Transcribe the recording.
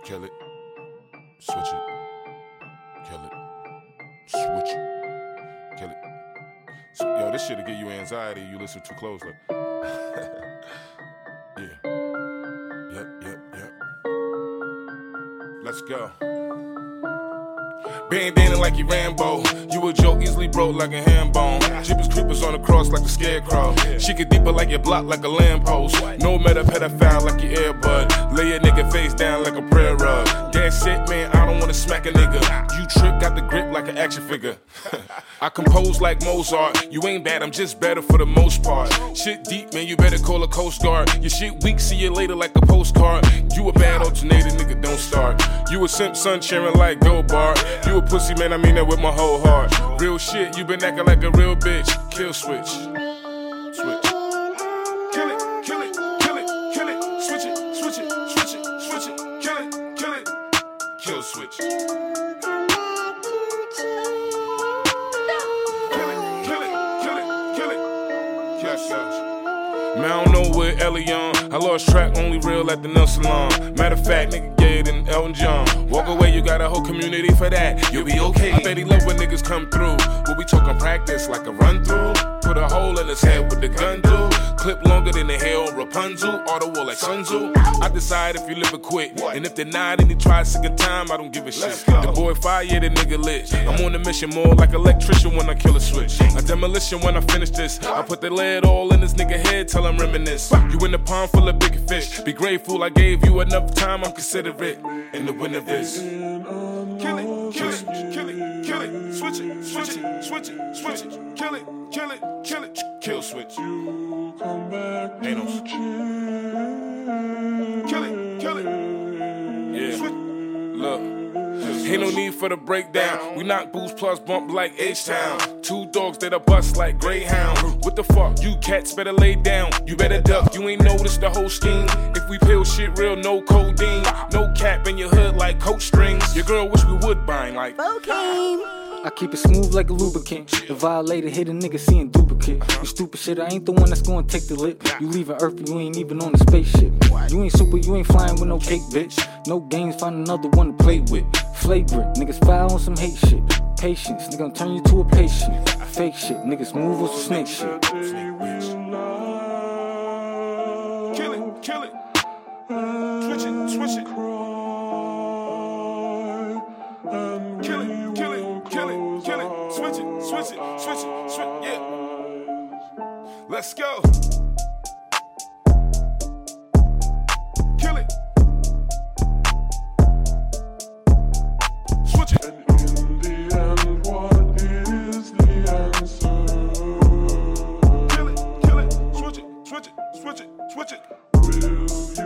Kill it. Switch it. Kill it. Switch it. Kill it. So, yo, this shit'll give you anxiety if you listen too closely. Yeah. Yep. Let's go. Bandana like you Rambo. You a joke, easily broke like a ham bone. Jeepers creepers on the cross like a scarecrow. She get deeper like your block like a lamppost. No meta pedophile like your earbud. Lay your nigga face down like a prayer rug. That's it, man, I don't wanna smack a nigga. You trick, got the grip like an action figure. I compose like Mozart. You ain't bad, I'm just better for the most part. Shit deep, man, you better call a Coast Guard. Your shit weak, see you later like a postcard. You a bad alternator, nigga, don't start. You a simp son cheering like Go Bart. You a pussy, man, I mean that with my whole heart. Real shit, you been acting like a real bitch. Kill switch. Switch. Kill it, kill it, kill it, kill it. Switch it, switch it, switch it, switch it. Kill it, kill it. Kill switch. Man, I don't know where Ellie on. I lost track, only real at the nail salon. Matter of fact, nigga gay than Elton John. Walk away, you got a whole community for that. You'll be okay. I bet he love when niggas come through. We'll be talking practice like a run through. Put a hole in his head with the gun do. Clip longer than the hair on Rapunzel. Auto war like Sun Tzu. I decide if you live or quit. And if they're not and he tries second time, I don't give a shit. The boy fire, the nigga lit. I'm on a mission more like electrician when I kill a switch. A demolition when I finish this. I put the lead all in this nigga head till I'm reminisce. You in the pond full of big fish. Be grateful I gave you enough time, I'm considerate. In the wind of this. Kill it, kill it, kill it, kill it. Switch it, switch it, switch it, switch it. Kill it, kill it, kill it. Kill switch. Anos. Kill it, kill it. Yeah. Look. Ain't no need for the breakdown. We knock boots plus bump like H-Town. Two dogs that are bust like Greyhound. What the fuck? You cats better lay down. You better duck. You ain't noticed the whole scheme. If we peel shit real, no codeine. No cap in your hood like coat strings. Your girl wish we would bind like Cocaine. I keep it smooth like a lubricant. The violator hit a nigga seeing duplicate. You stupid shit, I ain't the one that's gonna take the lip. You leaving Earth, you ain't even on the spaceship. You ain't super, you ain't flying with no cake, bitch. No games, find another one to play with. Flagrant, niggas foul on some hate shit. Patience, nigga, I'm turn you to a patient. Fake shit, niggas move on some snake shit. Kill it, kill it. Switch it, switch it. Kill it, kill it, kill it, kill it. Switch it, switch it, switch it, switch it, yeah. Let's go. Kill it. Switch it. And in the end, what is the answer? Kill it, switch it, switch it, switch it, switch it. Will